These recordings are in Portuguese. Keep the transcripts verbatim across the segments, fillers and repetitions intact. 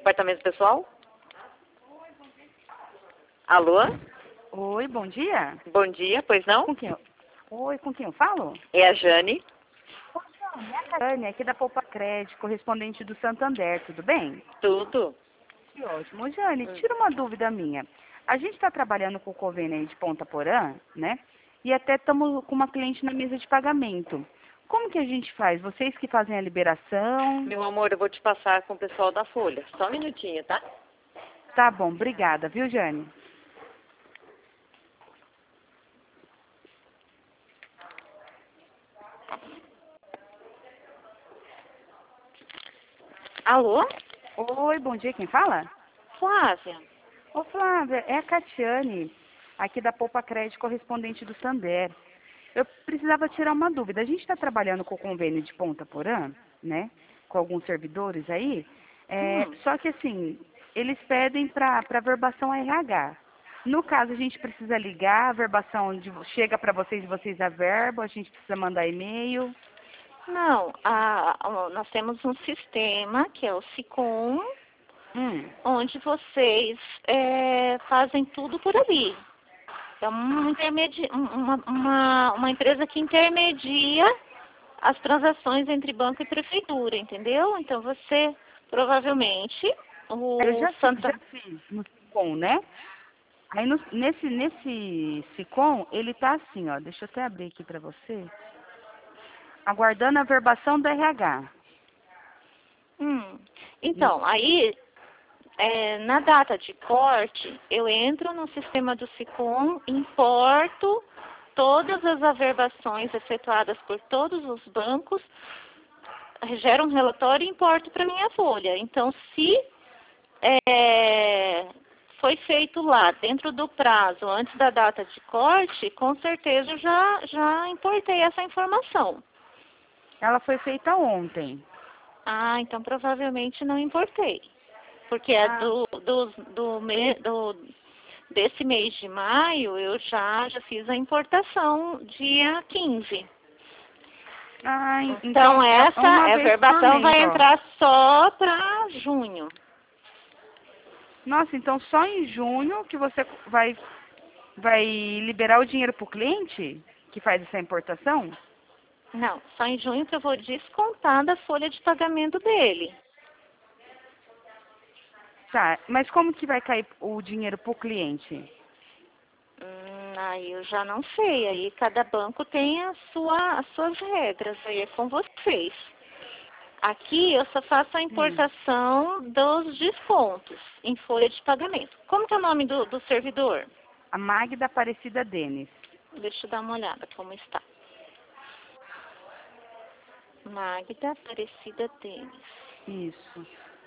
Departamento Pessoal? Alô? Oi, bom dia. Bom dia, pois não? Com quem eu... Oi, com quem eu falo? É a Jane. É a Tânia, aqui da Poupa Crédito, correspondente do Santander, tudo bem? Tudo. Que ótimo. Ô, Jane, Hum. tira uma dúvida minha. A gente está trabalhando com o convênio aí de Ponta Porã, né? E até estamos com uma cliente na mesa de pagamento. Como que a gente faz? Vocês que fazem a liberação? Meu amor, eu vou te passar com o pessoal da Folha. Só um minutinho, tá? Tá bom, obrigada, viu, Jane? Alô? Oi, bom dia, quem fala? Flávia. Ô, Flávia, é a Catiane, aqui da Poupa Crédito, correspondente do Santander. Eu precisava tirar uma dúvida. A gente está trabalhando com o convênio de Ponta Porã, né? Com alguns servidores aí. É, Hum. Só que assim, eles pedem para para verbação R H. No caso, a gente precisa ligar, a verbação de- chega para vocês e vocês averbam, a gente precisa mandar e-mail. Não, a, a- nós temos um sistema que é o SICOM, Hum. onde vocês é, fazem tudo por ali. É uma, intermedi uma, uma, uma empresa que intermedia as transações entre banco e prefeitura, entendeu? Então você, provavelmente, Eu o já, fi- Santa... já fiz no SICOM, né? Aí no- nesse, nesse SICOM, ele tá assim, ó. Deixa eu até abrir aqui para você. Aguardando a verbação do R H. Hum. Então, aí, é, na data de corte, eu entro no sistema do SICOM, importo todas as averbações efetuadas por todos os bancos, gero um relatório e importo para minha folha. Então, se é, foi feito lá, dentro do prazo, antes da data de corte, com certeza eu já, já importei essa informação. Ela foi feita ontem. Ah, então provavelmente não importei. Porque é Ah, do, do, do, me, do, desse mês de maio, eu já, já fiz a importação dia quinze. ah, en- Então, é essa uma a vez por verbação mês, vai ó. entrar só para junho. Nossa, então só em junho que você vai, vai liberar o dinheiro para o cliente que faz essa importação? Não, só em junho que eu vou descontar da folha de pagamento dele. Tá, mas como que vai cair o dinheiro para o cliente? Hum, aí eu já não sei. Aí cada banco tem a sua, as suas regras. Aí é com vocês. Aqui eu só faço a Hum. importação dos descontos em folha de pagamento. Como que é o nome do, do servidor? A Magda Aparecida Denis. Deixa eu dar uma olhada como está. Magda Aparecida Denis. Isso.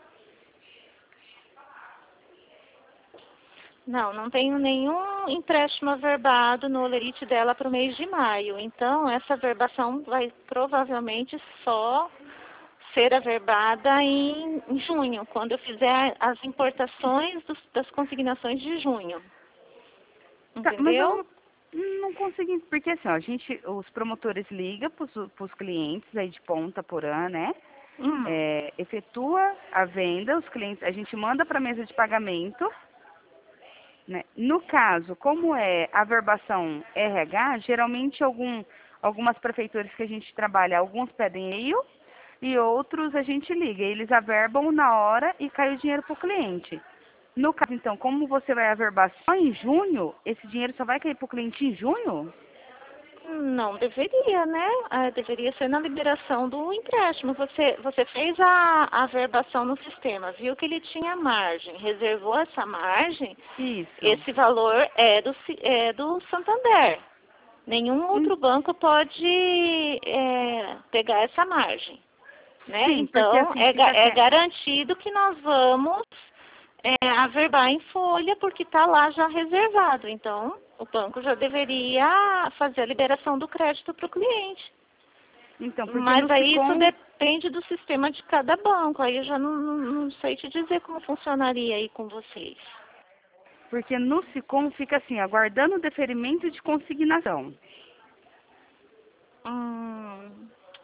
Não, não tenho nenhum empréstimo averbado no olerite dela para o mês de maio. Então, essa averbação vai provavelmente só ser averbada em, em junho, quando eu fizer as importações dos, das consignações de junho. Tá, mas eu Entendeu? não, não consegui, porque assim, ó, a gente, os promotores ligam para os clientes aí de Ponta Porã, né? Hum. É, efetua a venda, os clientes, a gente manda para a mesa de pagamento, né? No caso, como é a verbação R H, geralmente algum, algumas prefeituras que a gente trabalha, alguns pedem e-mail e outros a gente liga. Eles averbam na hora e cai o dinheiro para o cliente. No caso, então, como você vai averbar só em junho, esse dinheiro só vai cair para o cliente em junho? Não deveria, né? Ah, deveria ser na liberação do empréstimo. Você, você fez a, a averbação no sistema, viu que ele tinha margem, reservou essa margem, Isso. esse valor é do, Ci- é do Santander. Nenhum outro banco pode é, pegar essa margem. Né? Sim, porque Então, assim, é, ga- fica é até... garantido que nós vamos é, averbar em folha, porque está lá já reservado. Então, o banco já deveria fazer a liberação do crédito para o cliente. Então, porque Mas no aí isso SICOM, depende do sistema de cada banco. Aí eu já não, não, não sei te dizer como funcionaria aí com vocês. porque no SICOM fica assim, aguardando o deferimento de consignação. Hum,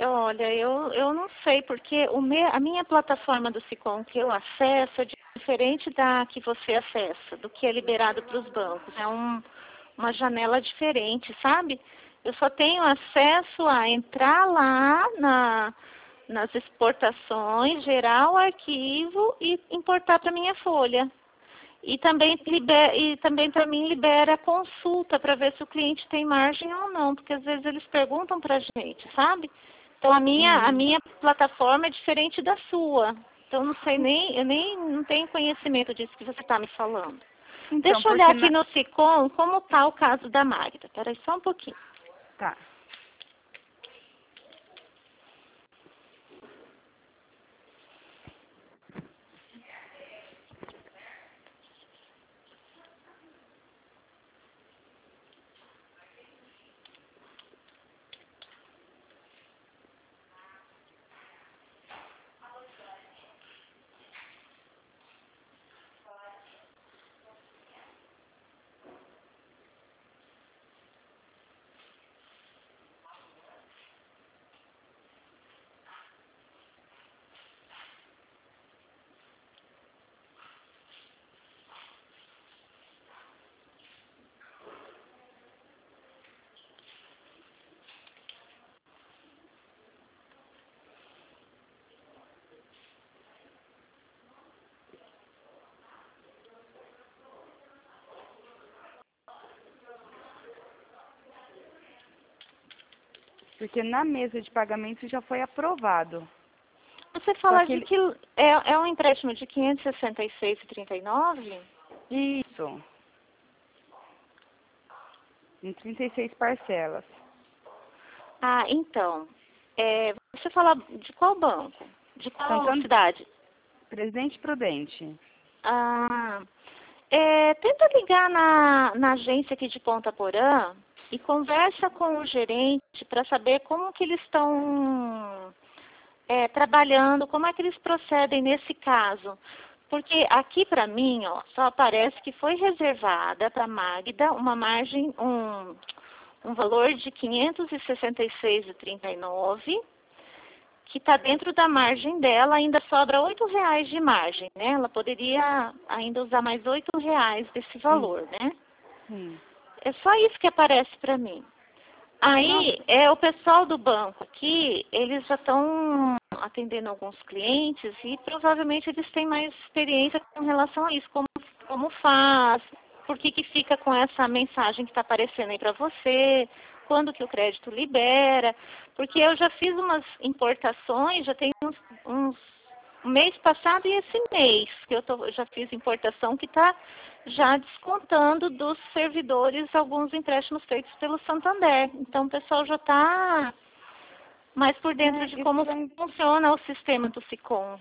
Olha, eu, eu não sei, porque o me, a minha plataforma do Sicom que eu acesso é diferente da que você acessa, do que é liberado para os bancos. É um, uma janela diferente, sabe? Eu só tenho acesso a entrar lá na, nas exportações, gerar o arquivo e importar para minha folha. E também, liber, e também para mim libera consulta para ver se o cliente tem margem ou não, porque às vezes eles perguntam para a gente, sabe? Então a minha, a Uhum. minha plataforma é diferente da sua. Então não sei nem, eu nem não tenho conhecimento disso que você está me falando. Então, Deixa eu olhar porque aqui na... no Sicom como está o caso da Magda. Espera aí só um pouquinho. Tá. Porque na mesa de pagamento já foi aprovado. Você Só fala que de ele... que é, é um empréstimo de quinhentos e sessenta e seis reais e trinta e nove centavos? Isso. Em trinta e seis parcelas. Ah, então. É, você fala de qual banco? De qual Santander... cidade? Presidente Prudente. Ah, é, tenta ligar na, na agência aqui de Ponta Porã e conversa com o gerente para saber como que eles estão é, trabalhando, como é que eles procedem nesse caso. Porque aqui para mim, ó, só aparece que foi reservada para a Magda uma margem, um, um valor de quinhentos e sessenta e seis reais e trinta e nove centavos, que está dentro da margem dela, ainda sobra oito reais de margem, né? Ela poderia ainda usar mais oito reais desse Hum, valor, né? sim. É só isso que aparece para mim. Aí, Nossa. é o pessoal do banco aqui, eles já estão atendendo alguns clientes e provavelmente eles têm mais experiência com relação a isso, como, como faz, por que que fica com essa mensagem que está aparecendo aí para você, quando que o crédito libera, porque eu já fiz umas importações, já tem uns, uns um mês passado e esse mês, que eu tô, já fiz importação que está já descontando dos servidores alguns empréstimos feitos pelo Santander. Então o pessoal já está mais por dentro de É como estranho. funciona o sistema do Sicom.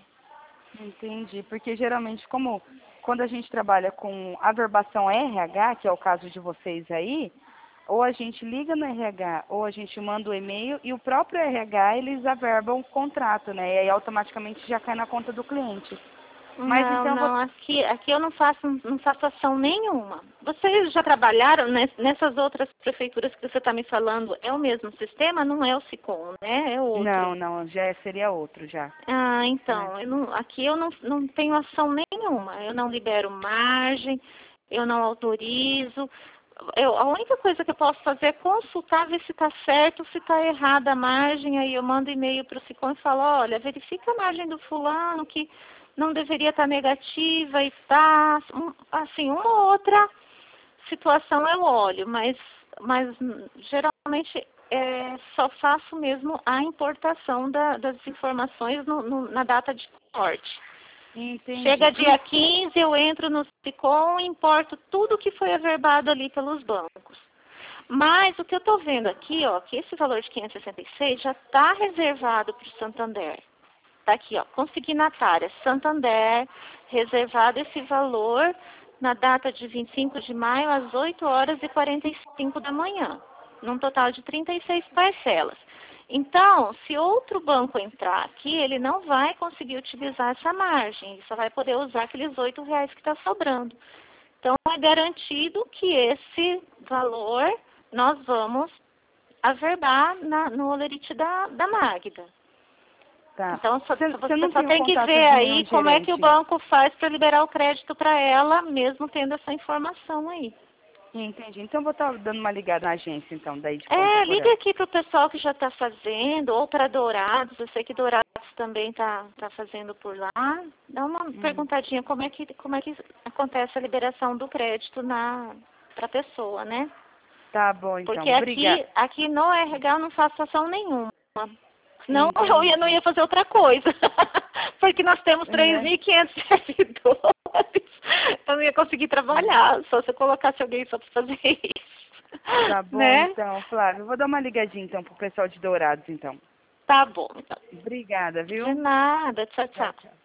Entendi. Porque geralmente, como quando a gente trabalha com averbação R H, que é o caso de vocês aí, ou a gente liga no R H, ou a gente manda o e-mail e o próprio R H eles averbam o contrato, né? E aí automaticamente já cai na conta do cliente. Mas Não, então, vo- não, aqui, aqui eu não faço, não faço ação nenhuma. Vocês já trabalharam nes- nessas outras prefeituras que você está me falando? É o mesmo sistema? Não é o Sicom, né? É não, outro. não, já seria outro já, Ah, né? então, eu não- aqui eu não, não tenho ação nenhuma. Eu não libero margem, eu não autorizo. Eu, a única coisa que eu posso fazer é consultar, ver se está certo, se está errada a margem. Aí eu mando e-mail para o Sicom e falo, olha, verifica a margem do fulano que não deveria estar negativa e está. Assim, uma ou outra situação eu olho, mas, mas hum, geralmente é, só faço mesmo a importação da- das informações no- no- na data de corte. Entendi. Chega dia quinze, eu entro no Sicom e importo tudo que foi averbado ali pelos bancos. Mas o que eu estou vendo aqui, ó, que esse valor de quinhentos e sessenta e seis já está reservado para o Santander. Está aqui, ó, consignatária, Santander, reservado esse valor na data de vinte e cinco de maio, às oito horas e quarenta e cinco da manhã, num total de trinta e seis parcelas. Então, se outro banco entrar aqui, ele não vai conseguir utilizar essa margem, ele só vai poder usar aqueles oito reais que está sobrando. Então, é garantido que esse valor nós vamos averbar na, no holerite da, da Magda. Tá. Então, só, Você, você você não só tem, tem o que contato ver de aí nenhum como é que o gerente? banco faz para liberar o crédito para ela, mesmo tendo essa informação aí. Entendi. Então eu vou estar dando uma ligada na agência, então, daí de Ponta É, Porã. liga aqui pro pessoal que já está fazendo, ou para Dourados, eu sei que Dourados também está tá fazendo por lá. Dá uma Hum. perguntadinha como é, que, como é que acontece a liberação do crédito na para a pessoa, né? Tá bom, então. Porque Obrigada. aqui, aqui no R H eu não faço ação nenhuma. Senão Entendi. eu ia, não ia fazer outra coisa. Porque nós temos três É. mil e quinhentos servidores. Eu não ia conseguir trabalhar, só se eu colocasse alguém só para fazer isso. Tá bom, Né? então, Flávio. Eu vou dar uma ligadinha, então, pro pessoal de Dourados, então. Tá bom, então. Obrigada, De viu? nada. Tchau, Tchau, tchau. tchau.